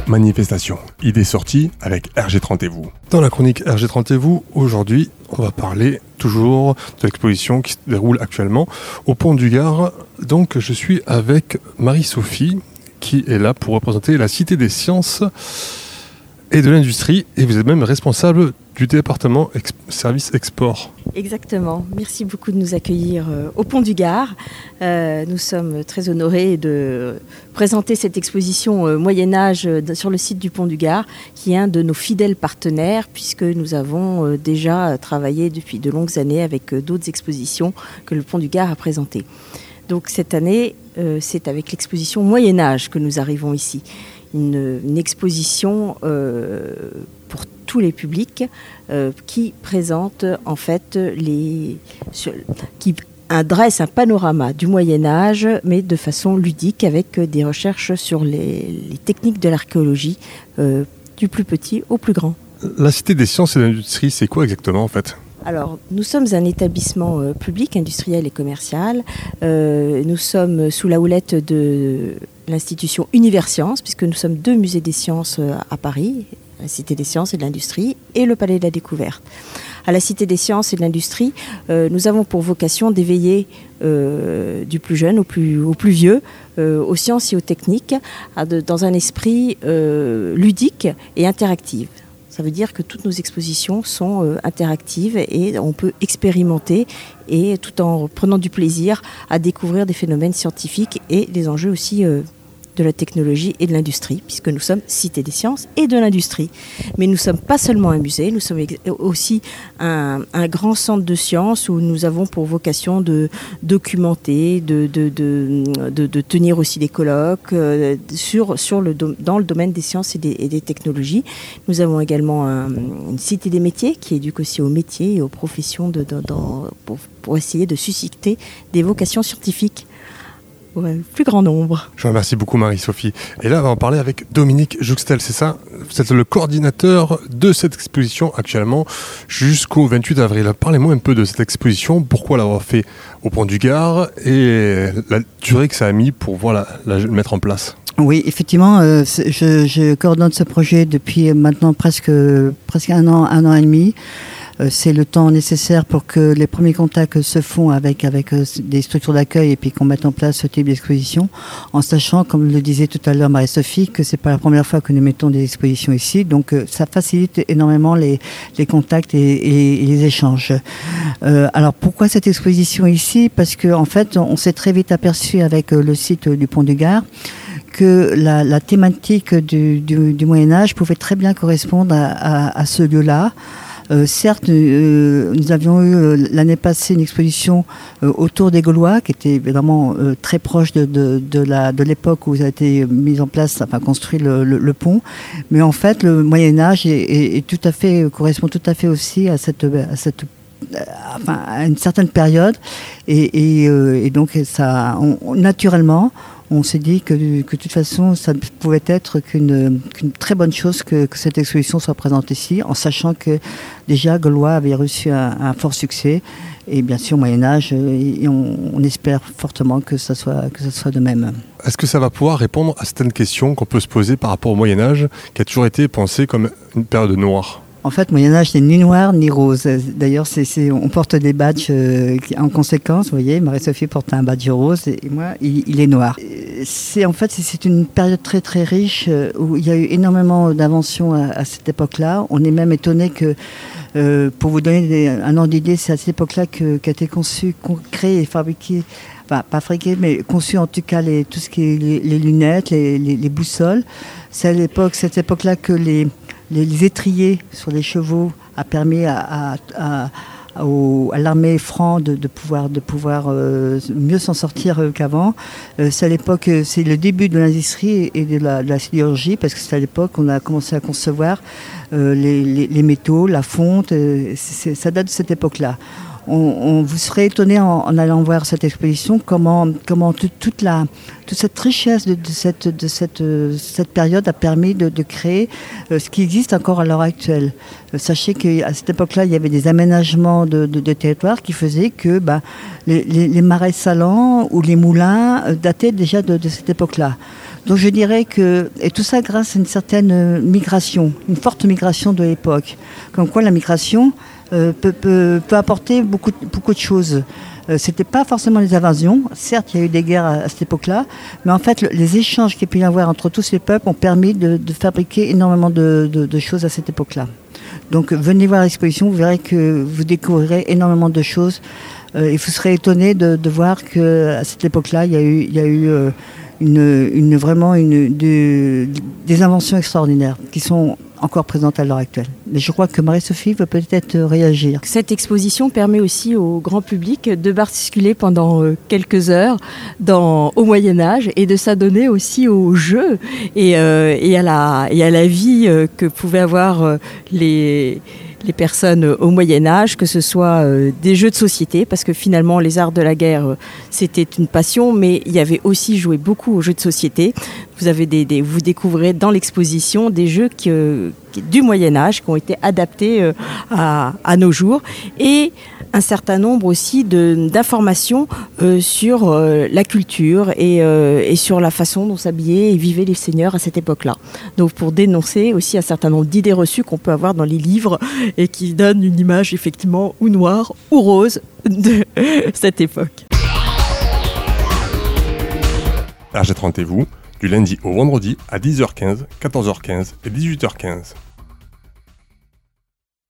Manifestation, idée sortie avec RG30 et vous. Dans la chronique RG30 et vous, aujourd'hui, on va parler toujours de l'exposition qui se déroule actuellement au Pont du Gard. Donc je suis avec Marie-Sophie qui est là pour représenter la Cité des Sciences et de l'Industrie, et vous êtes même responsable du département service export. Exactement, merci beaucoup de nous accueillir au Pont du Gard. Nous sommes très honorés de présenter cette exposition Moyen-Âge sur le site du Pont du Gard, qui est un de nos fidèles partenaires, puisque nous avons déjà travaillé depuis de longues années avec d'autres expositions que le Pont du Gard a présentées. Donc cette année, c'est avec l'exposition Moyen-Âge que nous arrivons ici. Une exposition pour tous les publics qui présente en fait qui dresse un panorama du Moyen-Âge, mais de façon ludique, avec des recherches sur les techniques de l'archéologie, du plus petit au plus grand. La Cité des Sciences et de l'Industrie, c'est quoi exactement en fait ? Alors, nous sommes un établissement public, industriel et commercial. Nous sommes sous la houlette de l'institution Universcience, puisque nous sommes 2 musées des sciences à Paris, la Cité des Sciences et de l'Industrie et le Palais de la Découverte. À la Cité des Sciences et de l'Industrie, nous avons pour vocation d'éveiller du plus jeune au plus vieux, aux sciences et aux techniques, dans un esprit ludique et interactif. Ça veut dire que toutes nos expositions sont interactives et on peut expérimenter, et tout en prenant du plaisir à découvrir des phénomènes scientifiques et des enjeux aussi de la technologie et de l'industrie, puisque nous sommes Cité des Sciences et de l'Industrie. Mais nous ne sommes pas seulement un musée, nous sommes aussi un grand centre de sciences où nous avons pour vocation de documenter, de tenir aussi des colloques dans le domaine des sciences et des technologies. Nous avons également une Cité des métiers qui éduque aussi aux métiers et aux professions pour essayer de susciter des vocations scientifiques. Ouais, plus grand nombre. Je vous remercie beaucoup Marie-Sophie. Et là, on va en parler avec Dominique Jouxtel, c'est ça ? Vous êtes le coordinateur de cette exposition actuellement jusqu'au 28 avril. Parlez-moi un peu de cette exposition, pourquoi l'avoir fait au Pont du Gard et la durée que ça a mis pour la mettre en place. Oui, effectivement, je coordonne ce projet depuis maintenant presque 1 an et demi. C'est le temps nécessaire pour que les premiers contacts se font avec des structures d'accueil et puis qu'on mette en place ce type d'exposition, en sachant, comme le disait tout à l'heure Marie-Sophie, que c'est pas la première fois que nous mettons des expositions ici, donc ça facilite énormément les contacts et les échanges. Alors pourquoi cette exposition ici ? Parce que en fait, on s'est très vite aperçu avec le site du Pont du Gard que la thématique du Moyen-Âge pouvait très bien correspondre à ce lieu-là. Certes, nous avions eu l'année passée une exposition autour des Gaulois, qui était évidemment très proche de l'époque où ça a été mis en place, construit le pont. Mais en fait, le Moyen-Âge correspond tout à fait aussi à à une certaine période. Et donc, naturellement, on s'est dit que de toute façon, ça ne pouvait être qu'une très bonne chose que cette exposition soit présente ici, en sachant que déjà Gaulois avait reçu un fort succès, et bien sûr Moyen-Âge, et on espère fortement que ça soit de même. Est-ce que ça va pouvoir répondre à certaines questions qu'on peut se poser par rapport au Moyen-Âge, qui a toujours été pensé comme une période noire ? En fait, Moyen-Âge, c'est ni noir ni rose. D'ailleurs, on porte des badges en conséquence. Vous voyez, Marie-Sophie porte un badge rose et moi, il est noir. C'est une période très très riche où il y a eu énormément d'inventions à cette époque-là. On est même étonné que, pour vous donner un ordre d'idée, c'est à cette époque-là qu'a été créé et fabriqué, pas fabriqué, mais conçu en tout cas tout ce qui est les lunettes, les boussoles. C'est à cette époque-là que les étriers sur les chevaux a permis à l'armée franc de pouvoir mieux s'en sortir qu'avant. C'est à l'époque, c'est le début de l'industrie et de la sidérurgie, parce que c'est à l'époque qu'on a commencé à concevoir les métaux, la fonte. Ça date de cette époque-là. Vous serez étonné en allant voir cette exposition comment toute cette richesse de cette période a permis de créer ce qui existe encore à l'heure actuelle. Sachez qu'à cette époque-là, il y avait des aménagements de territoire qui faisaient que les marais salants ou les moulins dataient déjà de cette époque-là. Donc je dirais que, et tout ça grâce à une certaine migration, une forte migration de l'époque. Comme quoi la migration peut apporter beaucoup de choses. C'était pas forcément les invasions. Certes, il y a eu des guerres à cette époque-là, mais en fait, les échanges qu'il y a pu y avoir entre tous ces peuples ont permis de fabriquer énormément de choses à cette époque-là. Donc, venez voir l'exposition, vous verrez que vous découvrirez énormément de choses. Et vous serez étonné de voir qu'à cette époque-là, il y a eu vraiment des inventions extraordinaires qui sont encore présentes à l'heure actuelle. Mais je crois que Marie-Sophie veut peut-être réagir. Cette exposition permet aussi au grand public de basculer pendant quelques heures au Moyen-Âge et de s'adonner aussi aux jeux et à la vie que pouvaient avoir les personnes au Moyen-Âge, que ce soit des jeux de société, parce que finalement les arts de la guerre c'était une passion, mais il y avait aussi joué beaucoup aux jeux de société. Vous découvrez dans l'exposition des jeux du Moyen-Âge qui ont été adaptés à nos jours, et un certain nombre aussi d'informations sur la culture et sur la façon dont s'habillaient et vivaient les seigneurs à cette époque-là. Donc pour dénoncer aussi un certain nombre d'idées reçues qu'on peut avoir dans les livres et qui donnent une image effectivement ou noire ou rose de cette époque. RG30 et vous, du lundi au vendredi à 10h15, 14h15 et 18h15.